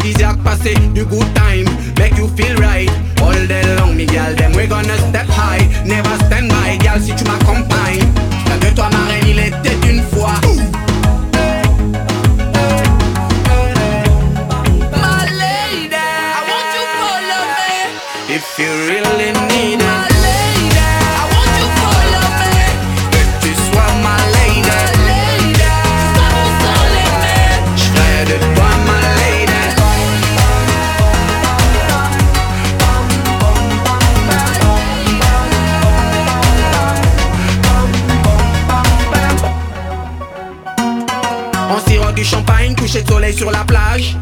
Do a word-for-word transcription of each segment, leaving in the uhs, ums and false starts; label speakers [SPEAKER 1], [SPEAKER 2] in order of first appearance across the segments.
[SPEAKER 1] aphrodisiaque, passer du good time, make you feel right. All day long, me gal, them we gonna step high. Never stand by, gal, si tu m'accompagnes. L'un de toi, ma reine, il était une fois. My lady, I want you to follow me. If you really need it. My lady, I want you to follow me. Que tu sois ma lady. My lady, sois mon soul aimé. J'ferai de toi ma lady. On sirote du champagne, coucher de soleil sur la plage.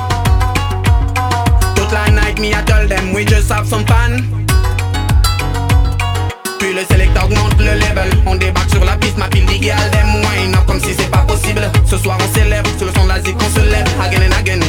[SPEAKER 1] Toute la night, me I told them we just have some fun. Puis le sélecteur augmente le level. On débarque sur la piste, ma pile d'igual, them wine up comme si c'est pas possible. Ce soir on célèbre, sur le son de la zik on se lève. Again and again,